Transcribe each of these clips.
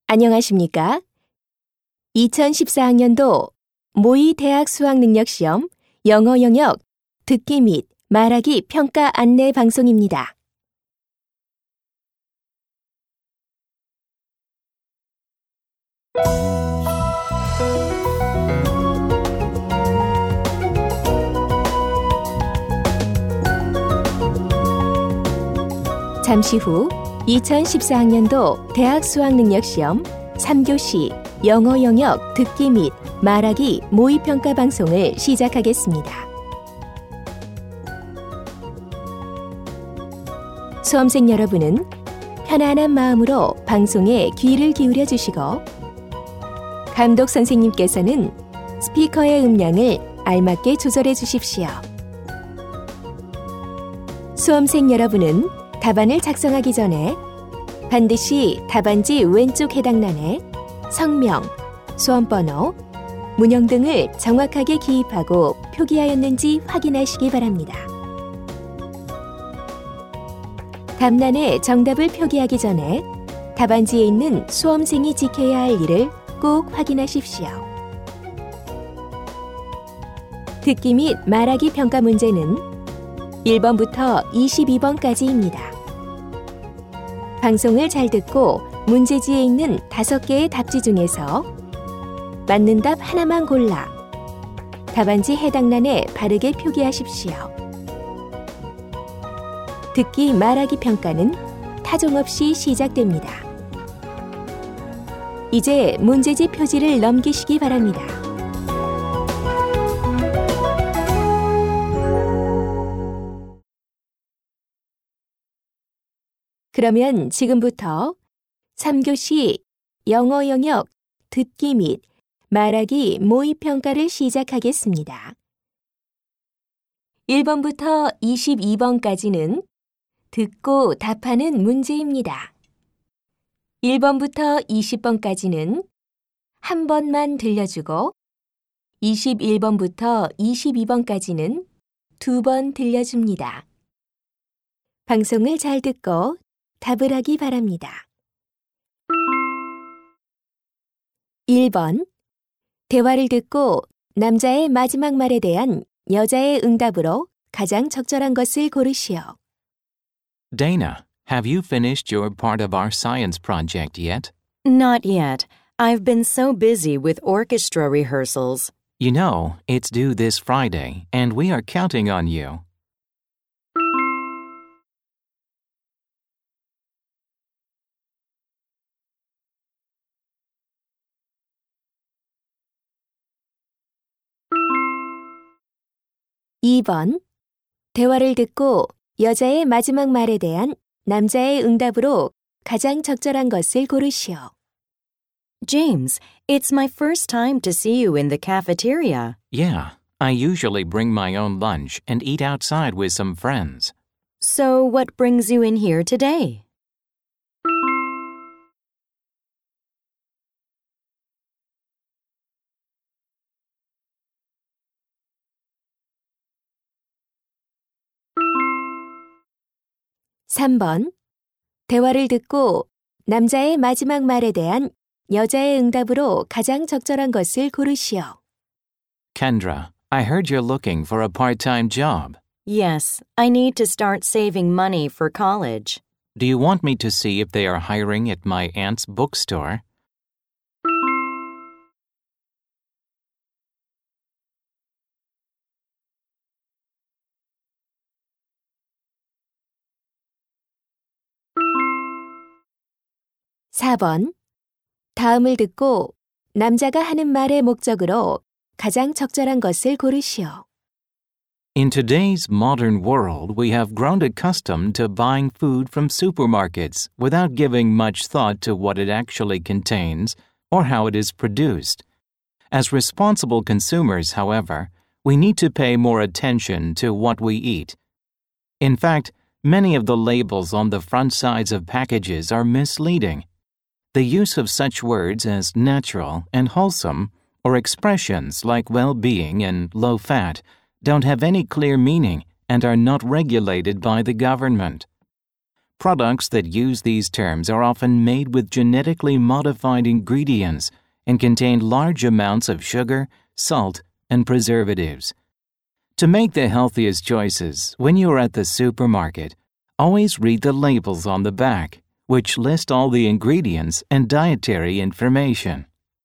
안녕하십니까? 2014학년도 모의 대학 수학능력시험 영어 영역 듣기 및 말하기 평가 안내 방송입니다. 잠시 후 2014학년도 대학 수학능력시험 3교시 영어 영역 듣기 및 말하기 모의평가 방송을 시작하겠습니다. 수험생 여러분은 편안한 마음으로 방송에 귀를 기울여 주시고 감독 선생님께서는 스피커의 음량을 알맞게 조절해 주십시오. 수험생 여러분은 답안을 작성하기 전에 반드시 답안지 왼쪽 해당란에 성명, 수험번호, 문형 등을 정확하게 기입하고 표기하였는지 확인하시기 바랍니다. 답란에 정답을 표기하기 전에 답안지에 있는 수험생이 지켜야 할 일을 꼭 확인하십시오. 듣기 및 말하기 평가 문제는 1번부터 22번까지입니다. 방송을 잘 듣고 문제지에 있는 5개의 답지 중에서 맞는 답 하나만 골라 답안지 해당란에 바르게 표기하십시오. 듣기 말하기 평가는 타종 없이 시작됩니다. 이제 문제지 표지를 넘기시기 바랍니다. 그러면 지금부터 3교시 영어 영역 듣기 및 말하기 모의평가를 시작하겠습니다. 1번부터 22번까지는 듣고 답하는 문제입니다. 1번부터 20번까지는 한 번만 들려주고 21번부터 22번까지는 2번 들려줍니다. 방송을 잘 듣고 답을 하기 바랍니다. 1번. 대화를 듣고 남자의 마지막 말에 대한 여자의 응답으로 가장 적절한 것을 고르시오. Dana, have you finished your part of our science project yet? Not yet. I've been so busy with orchestra rehearsals. You know, it's due this Friday, and we are counting on you. 2번. 대화를 듣고 여자의 마지막 말에 대한 남자의 응답으로 가장 적절한 것을 고르시오. James, it's my first time to see you in the cafeteria. Yeah, I usually bring my own lunch and eat outside with some friends. So what brings you in here today? 3번. 대화를 듣고 남자의 마지막 말에 대한 여자의 응답으로 가장 적절한 것을 고르시오. Kendra, I heard you're looking for a part-time job. Yes, I need to start saving money for college. Do you want me to see if they are hiring at my aunt's bookstore? 4번. 다음을 듣고 남자가 하는 말의 목적으로 가장 적절한 것을 고르시오. In today's modern world, we have grown accustomed to buying food from supermarkets without giving much thought to what it actually contains or how it is produced. As responsible consumers, however, we need to pay more attention to what we eat. In fact, many of the labels on the front sides of packages are misleading. The use of such words as natural and wholesome, or expressions like well-being and low-fat, don't have any clear meaning and are not regulated by the government. Products that use these terms are often made with genetically modified ingredients and contain large amounts of sugar, salt, and preservatives. To make the healthiest choices when you are at the supermarket, always read the labels on the back, which list all the ingredients and dietary information.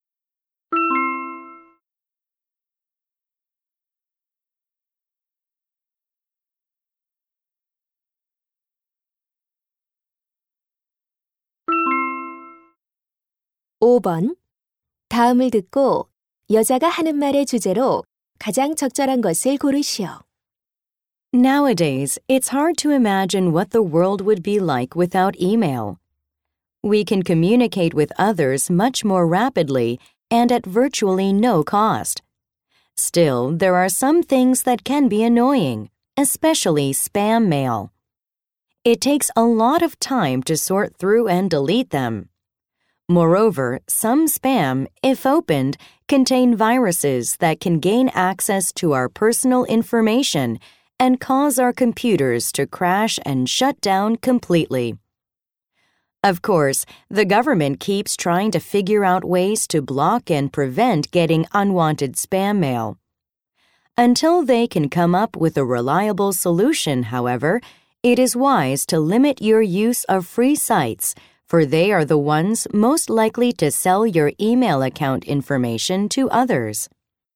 (5번) 다음을 듣고 여자가 하는 말의 주제로 가장 적절한 것을 고르시오. Nowadays, it's hard to imagine what the world would be like without email. We can communicate with others much more rapidly and at virtually no cost. Still, there are some things that can be annoying, especially spam mail. It takes a lot of time to sort through and delete them. Moreover, some spam, if opened, contain viruses that can gain access to our personal information and cause our computers to crash and shut down completely. Of course, the government keeps trying to figure out ways to block and prevent getting unwanted spam mail. Until they can come up with a reliable solution, however, it is wise to limit your use of free sites, for they are the ones most likely to sell your email account information to others.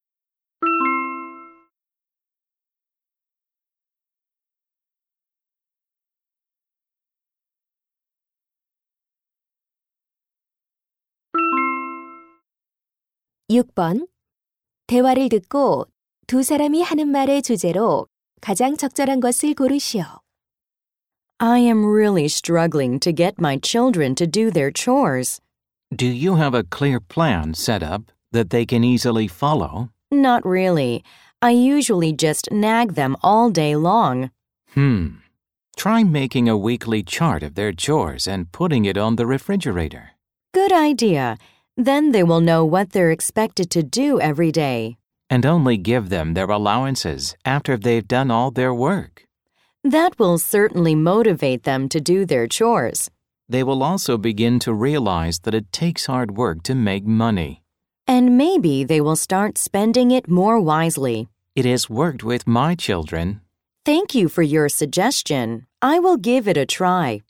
(6번) 대화를 듣고 두 사람이 하는 말의 주제로 가장 적절한 것을 고르시오. I am really struggling to get my children to do their chores. Do you have a clear plan set up that they can easily follow? Not really. I usually just nag them all day long. Try making a weekly chart of their chores and putting it on the refrigerator. Good idea. Then they will know what they're expected to do every day. And only give them their allowances after they've done all their work. That will certainly motivate them to do their chores. They will also begin to realize that it takes hard work to make money. And maybe they will start spending it more wisely. It has worked with my children. Thank you for your suggestion. I will give it a try.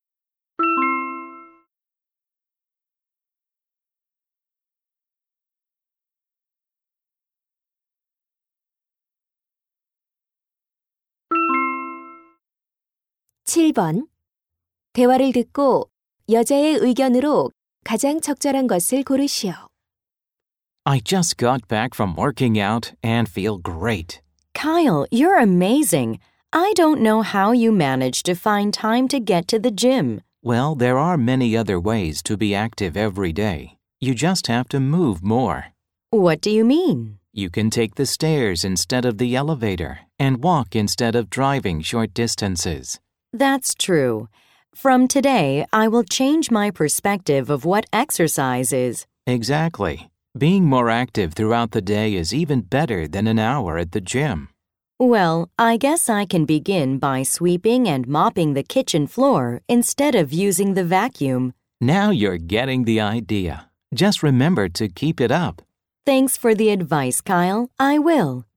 (7번) 대화를 듣고 여자의 의견으로 가장 적절한 것을 고르시오. I just got back from working out and feel great. Kyle, you're amazing. I don't know how you manage to find time to get to the gym. Well, there are many other ways to be active every day. You just have to move more. What do you mean? You can take the stairs instead of the elevator and walk instead of driving short distances. That's true. From today, I will change my perspective of what exercise is. Exactly. Being more active throughout the day is even better than an hour at the gym. Well, I guess I can begin by sweeping and mopping the kitchen floor instead of using the vacuum. Now you're getting the idea. Just remember to keep it up. Thanks for the advice, Kyle. I will.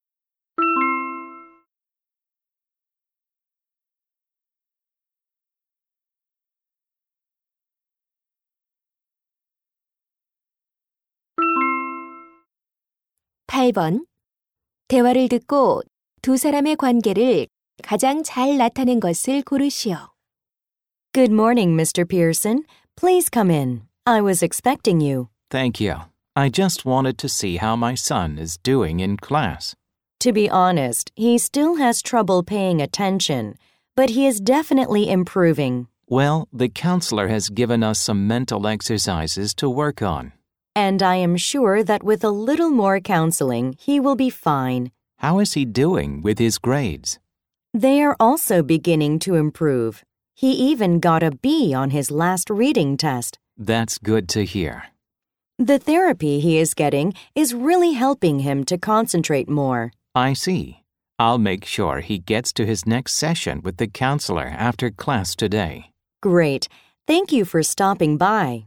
(8번) 대화를 듣고 두 사람의 관계를 가장 잘 나타낸 것을 고르시오. Good morning, Mr. Pearson. Please come in. I was expecting you. Thank you. I just wanted to see how my son is doing in class. To be honest, he still has trouble paying attention, but he is definitely improving. Well, the counselor has given us some mental exercises to work on. And I am sure that with a little more counseling, he will be fine. How is he doing with his grades? They are also beginning to improve. He even got a B on his last reading test. That's good to hear. The therapy he is getting is really helping him to concentrate more. I see. I'll make sure he gets to his next session with the counselor after class today. Great. Thank you for stopping by.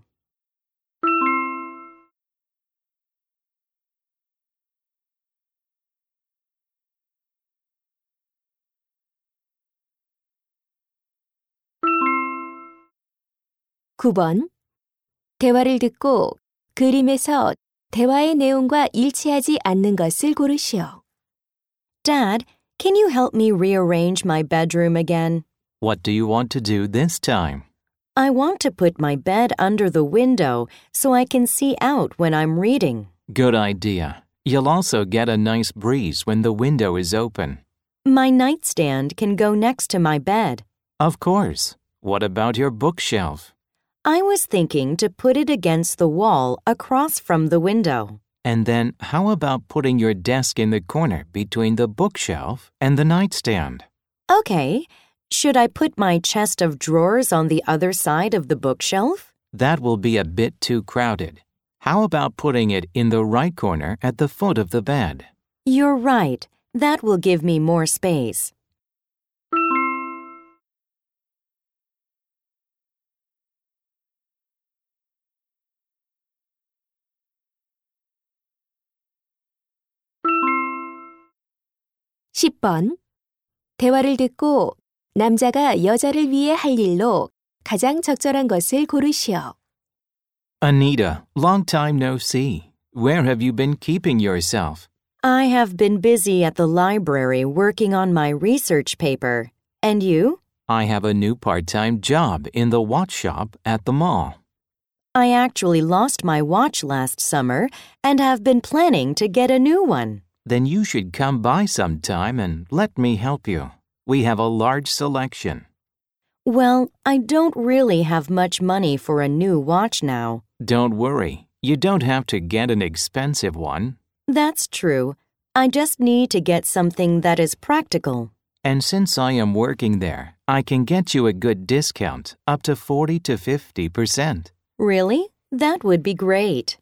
(9번) 대화를 듣고 그림에서 대화의 내용과 일치하지 않는 것을 고르시오. Dad, can you help me rearrange my bedroom again? What do you want to do this time? I want to put my bed under the window so I can see out when I'm reading. Good idea. You'll also get a nice breeze when the window is open. My nightstand can go next to my bed. Of course. What about your bookshelf? I was thinking to put it against the wall across from the window. And then how about putting your desk in the corner between the bookshelf and the nightstand? Okay. Should I put my chest of drawers on the other side of the bookshelf? That will be a bit too crowded. How about putting it in the right corner at the foot of the bed? You're right. That will give me more space. (10번) 대화를 듣고 남자가 여자를 위해 할 일로 가장 적절한 것을 고르시오. Anita, long time no see. Where have you been keeping yourself? I have been busy at the library working on my research paper. And you? I have a new part-time job in the watch shop at the mall. I actually lost my watch last summer and have been planning to get a new one. Then you should come by sometime and let me help you. We have a large selection. Well, I don't really have much money for a new watch now. Don't worry. You don't have to get an expensive one. That's true. I just need to get something that is practical. And since I am working there, I can get you a good discount, up to 40 to 50%. Really? That would be great.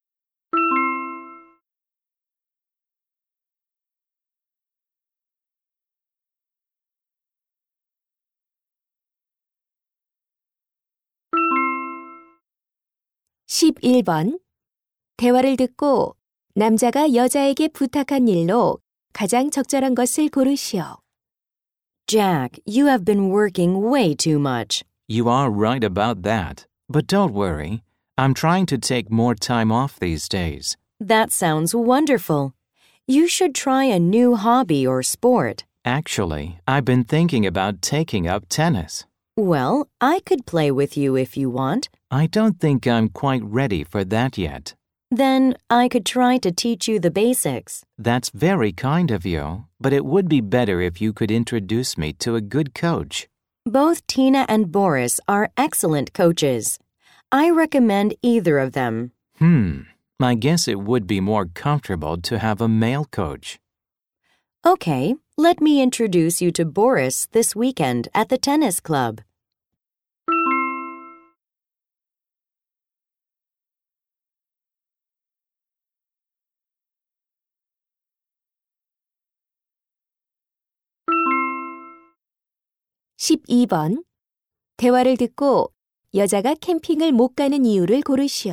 (11번) 대화를 듣고 남자가 여자에게 부탁한 일로 가장 적절한 것을 고르시오. Jack, you have been working way too much. You are right about that. But don't worry. I'm trying to take more time off these days. That sounds wonderful. You should try a new hobby or sport. Actually, I've been thinking about taking up tennis. Well, I could play with you if you want. I don't think I'm quite ready for that yet. Then I could try to teach you the basics. That's very kind of you, but it would be better if you could introduce me to a good coach. Both Tina and Boris are excellent coaches. I recommend either of them. I guess it would be more comfortable to have a male coach. Okay, let me introduce you to Boris this weekend at the tennis club. (12번) 대화를 듣고 여자가 캠핑을 못 가는 이유를 고르시오.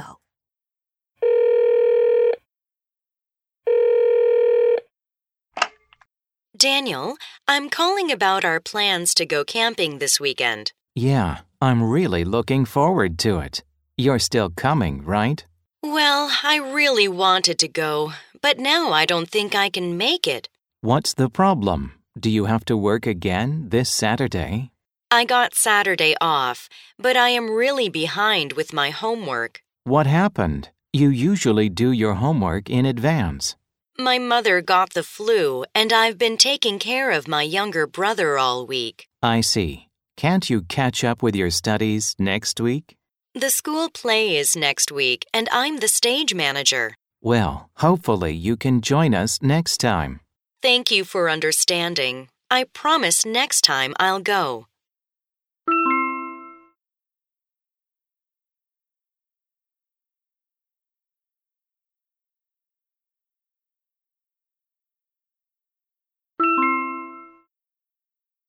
Daniel, I'm calling about our plans to go camping this weekend. Yeah, I'm really looking forward to it. You're still coming, right? Well, I really wanted to go, but now I don't think I can make it. What's the problem? Do you have to work again this Saturday? I got Saturday off, but I am really behind with my homework. What happened? You usually do your homework in advance. My mother got the flu, and I've been taking care of my younger brother all week. I see. Can't you catch up with your studies next week? The school play is next week, and I'm the stage manager. Well, hopefully you can join us next time. Thank you for understanding. I promise next time I'll go.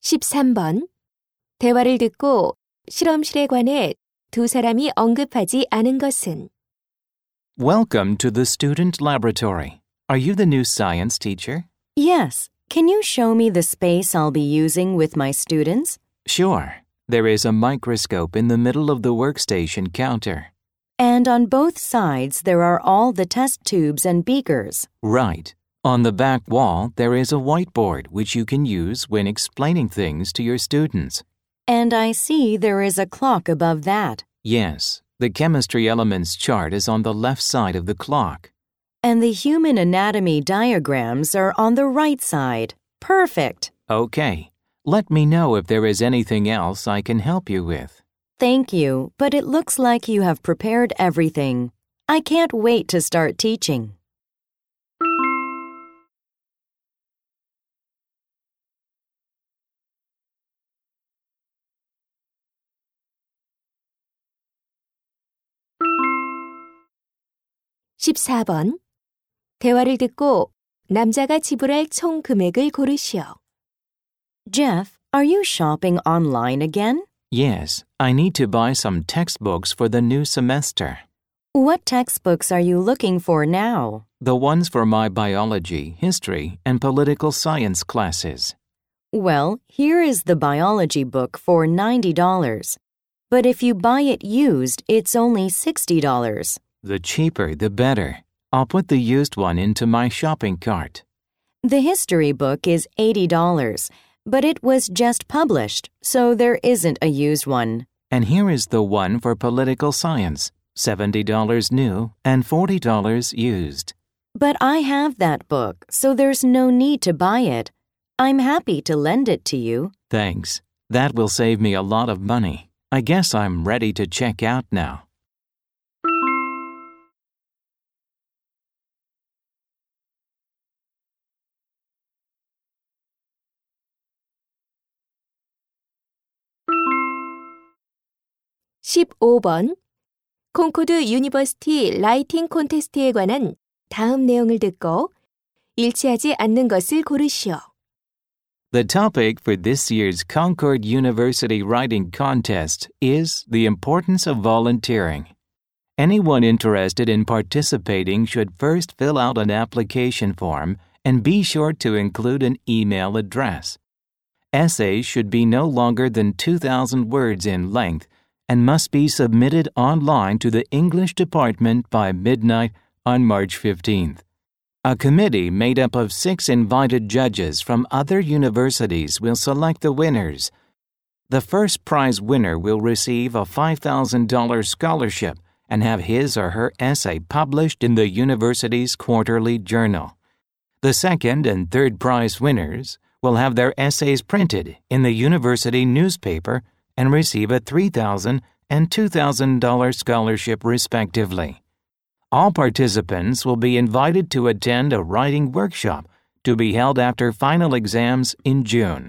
13번. 대화를 듣고 실험실에 관해 두 사람이 언급하지 않은 것은 Welcome to the student laboratory. Are you the new science teacher? Yes. Can you show me the space I'll be using with my students? Sure. There is a microscope in the middle of the workstation counter. And on both sides there are all the test tubes and beakers. Right. On the back wall, there is a whiteboard which you can use when explaining things to your students. And I see there is a clock above that. Yes, the chemistry elements chart is on the left side of the clock. And the human anatomy diagrams are on the right side. Perfect. Okay. Let me know if there is anything else I can help you with. Thank you, but it looks like you have prepared everything. I can't wait to start teaching. (14번) 대화를 듣고 남자가 지불할 총 금액을 고르시오. Jeff, are you shopping online again? Yes, I need to buy some textbooks for the new semester. What textbooks are you looking for now? The ones for my biology, history, and political science classes. Well, here is the biology book for $90. But if you buy it used, it's only $60. The cheaper, the better. I'll put the used one into my shopping cart. The history book is $80, but it was just published, so there isn't a used one. And here is the one for political science, $70 new and $40 used. But I have that book, so there's no need to buy it. I'm happy to lend it to you. Thanks. That will save me a lot of money. I guess I'm ready to check out now. (15번) 콩코드 유니버시티 라이팅 콘테스트에 관한 다음 내용을 듣고 일치하지 않는 것을 고르시오. The topic for this year's Concord University Writing Contest is the importance of volunteering. Anyone interested in participating should first fill out an application form and be sure to include an email address. Essays should be no longer than 2,000 words in length and must be submitted online to the English department by midnight on March 15th. A committee made up of 6 invited judges from other universities will select the winners. The first prize winner will receive a $5,000 scholarship and have his or her essay published in the university's quarterly journal. The second and third prize winners will have their essays printed in the university newspaper and receive a $3,000 and $2,000 scholarship respectively. All participants will be invited to attend a writing workshop to be held after final exams in June.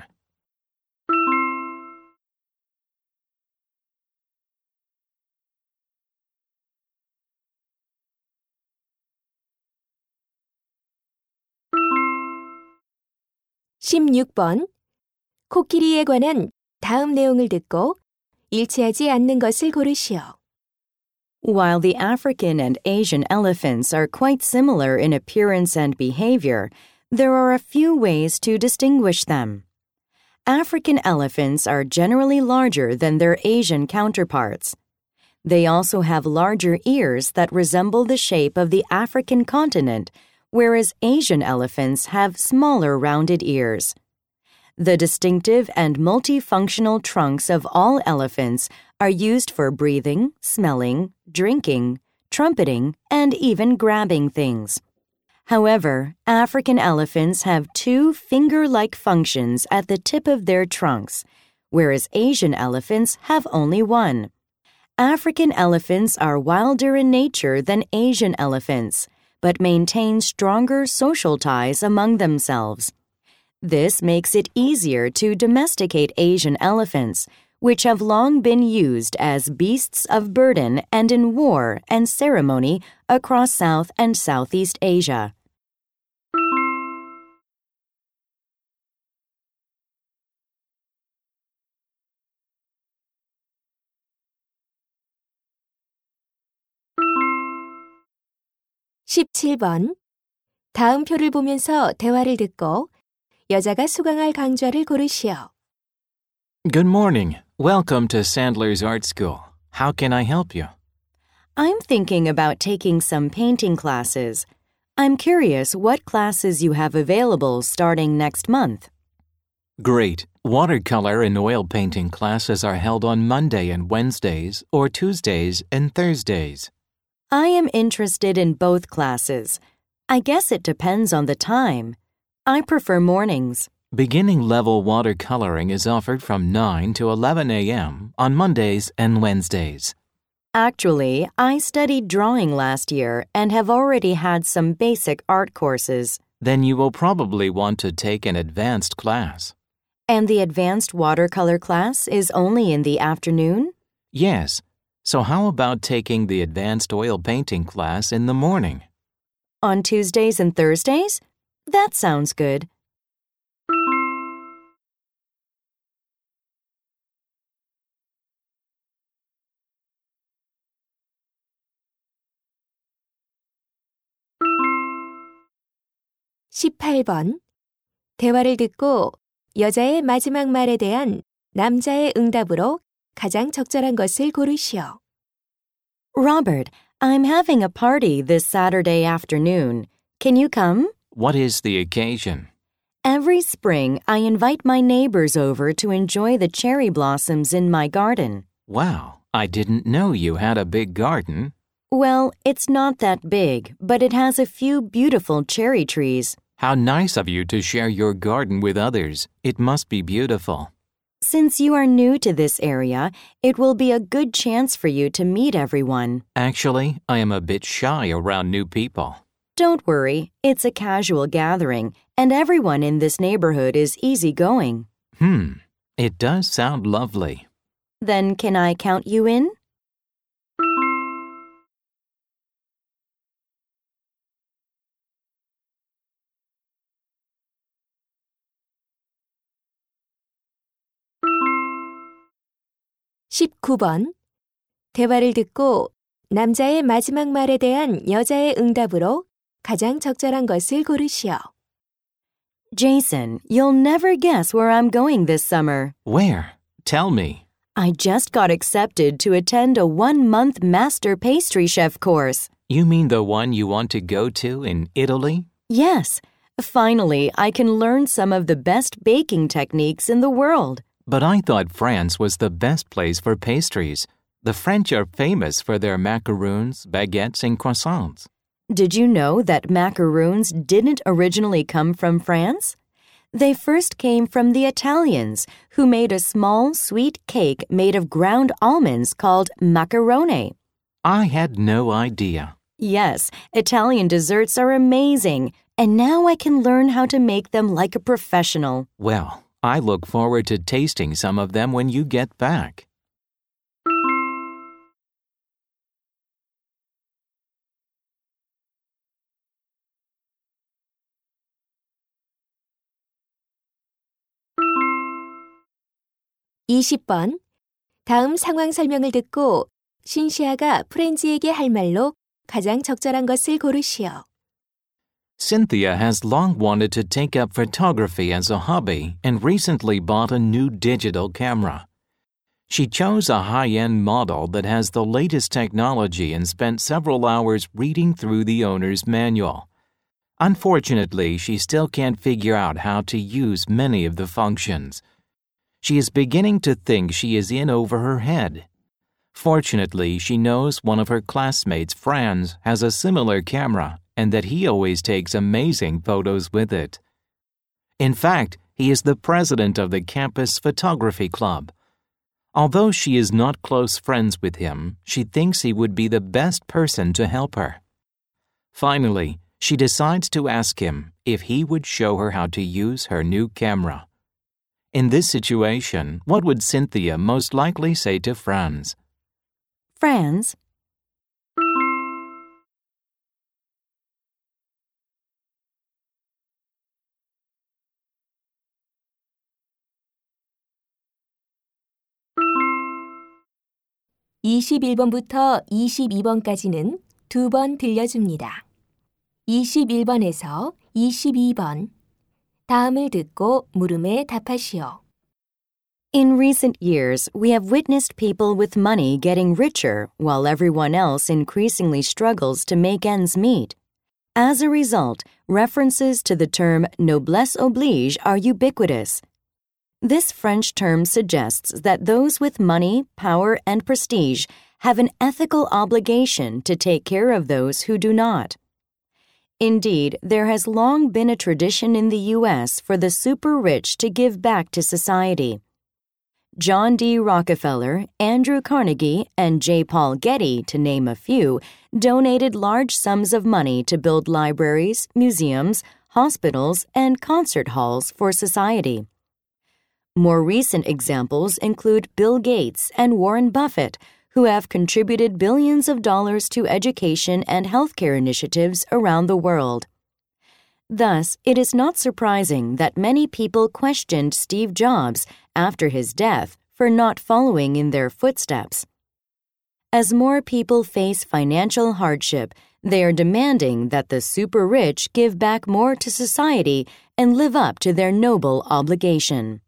(16번) 코끼리에 관한 다음 내용을 듣고 일치하지 않는 것을 고르시오. While the African and Asian elephants are quite similar in appearance and behavior, there are a few ways to distinguish them. African elephants are generally larger than their Asian counterparts. They also have larger ears that resemble the shape of the African continent, whereas Asian elephants have smaller rounded ears. The distinctive and multifunctional trunks of all elephants are used for breathing, smelling, drinking, trumpeting, and even grabbing things. However, African elephants have 2 finger-like functions at the tip of their trunks, whereas Asian elephants have only one. African elephants are wilder in nature than Asian elephants, but maintain stronger social ties among themselves. This makes it easier to domesticate Asian elephants, which have long been used as beasts of burden and in war and ceremony across South and Southeast Asia. 17번. 다음 표를 보면서 대화를 듣고 여자가 수강할 강좌를 고르시오. Good morning. Welcome to Sandler's Art School. How can I help you? I'm thinking about taking some painting classes. I'm curious what classes you have available starting next month. Great. Watercolor and oil painting classes are held on Monday and Wednesdays or Tuesdays and Thursdays. I am interested in both classes. I guess it depends on the time. I prefer mornings. Beginning level watercoloring is offered from 9 to 11 a.m. on Mondays and Wednesdays. Actually, I studied drawing last year and have already had some basic art courses. Then you will probably want to take an advanced class. And the advanced watercolor class is only in the afternoon? Yes. So how about taking the advanced oil painting class in the morning? On Tuesdays and Thursdays? That sounds good. (18번) 대화를 듣고 여자의 마지막 말에 대한 남자의 응답으로 가장 적절한 것을 고르시오. Robert, I'm having a party this Saturday afternoon. Can you come? What is the occasion? Every spring, I invite my neighbors over to enjoy the cherry blossoms in my garden. Wow, I didn't know you had a big garden. Well, it's not that big, but it has a few beautiful cherry trees. How nice of you to share your garden with others. It must be beautiful. Since you are new to this area, it will be a good chance for you to meet everyone. Actually, I am a bit shy around new people. Don't worry, it's a casual gathering, and everyone in this neighborhood is easygoing. It does sound lovely. Then can I count you in? (19번) 대화를 듣고 남자의 마지막 말에 대한 여자의 응답으로 가장 적절한 것을 고르시오. Jason, you'll never guess where I'm going this summer. Where? Tell me. I just got accepted to attend a 1-month master pastry chef course. You mean the one you want to go to in Italy? Yes. Finally, I can learn some of the best baking techniques in the world. But I thought France was the best place for pastries. The French are famous for their macaroons, baguettes, and croissants. Did you know that macaroons didn't originally come from France? They first came from the Italians, who made a small, sweet cake made of ground almonds called macarone. I had no idea. Yes, Italian desserts are amazing, and now I can learn how to make them like a professional. Well, I look forward to tasting some of them when you get back. (20번) 다음 상황 설명을 듣고 신시아가 프렌즈에게 할 말로 가장 적절한 것을 고르시오. Cynthia has long wanted to take up photography as a hobby and recently bought a new digital camera. She chose a high-end model that has the latest technology and spent several hours reading through the owner's manual. Unfortunately, she still can't figure out how to use many of the functions. She is beginning to think she is in over her head. Fortunately, she knows one of her classmates, Franz, has a similar camera and that he always takes amazing photos with it. In fact, he is the president of the campus photography club. Although she is not close friends with him, she thinks he would be the best person to help her. Finally, she decides to ask him if he would show her how to use her new camera. In this situation, what would Cynthia most likely say to Franz? Franz? (21번부터 22번까지는 2번 들려줍니다. 21번에서 22번. 다음을 듣고 물음에 답하시오. In recent years, we have witnessed people with money getting richer while everyone else increasingly struggles to make ends meet. As a result, references to the term noblesse oblige are ubiquitous. This French term suggests that those with money, power, and prestige have an ethical obligation to take care of those who do not. Indeed, there has long been a tradition in the U.S. for the super-rich to give back to society. John D. Rockefeller, Andrew Carnegie, and J. Paul Getty, to name a few, donated large sums of money to build libraries, museums, hospitals, and concert halls for society. More recent examples include Bill Gates and Warren Buffett, who have contributed billions of dollars to education and healthcare initiatives around the world. Thus, it is not surprising that many people questioned Steve Jobs after his death for not following in their footsteps. As more people face financial hardship, they are demanding that the super-rich give back more to society and live up to their noble obligation.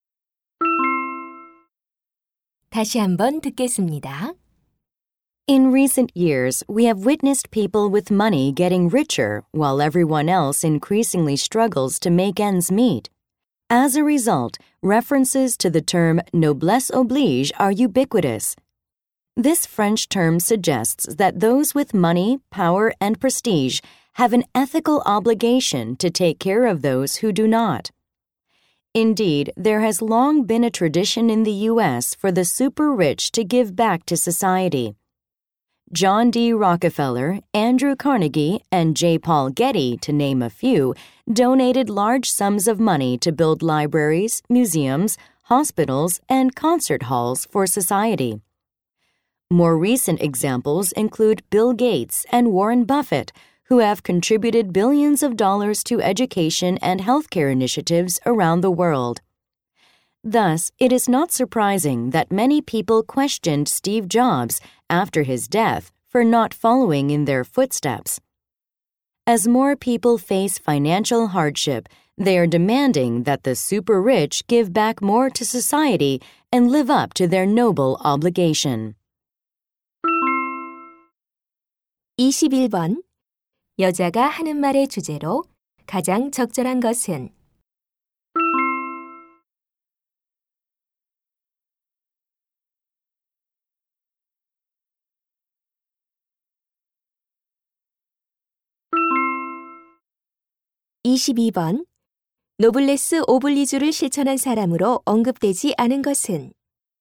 다시 한번 듣겠습니다. In recent years, we have witnessed people with money getting richer while everyone else increasingly struggles to make ends meet. As a result, references to the term noblesse oblige are ubiquitous. This French term suggests that those with money, power, and prestige have an ethical obligation to take care of those who do not. Indeed, there has long been a tradition in the U.S. for the super-rich to give back to society. John D. Rockefeller, Andrew Carnegie, and J. Paul Getty, to name a few, donated large sums of money to build libraries, museums, hospitals, and concert halls for society. More recent examples include Bill Gates and Warren Buffett, who have contributed billions of dollars to education and healthcare initiatives around the world. Thus, it is not surprising that many people questioned Steve Jobs after his death for not following in their footsteps. As more people face financial hardship, they are demanding that the super-rich give back more to society and live up to their noble obligation. 21번. 여자가 하는 말의 주제로 가장 적절한 것은? (22번) 노블레스 오블리주를 실천한 사람으로 언급되지 않은 것은?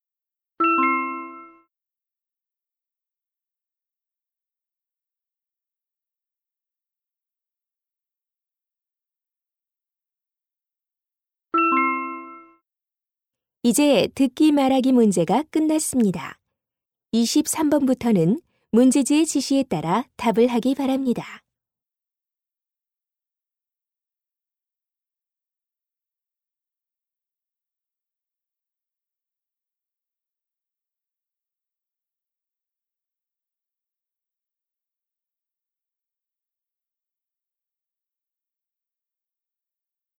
이제 듣기 말하기 문제가 끝났습니다. 23번부터는 문제지의 지시에 따라 답을 하기 바랍니다.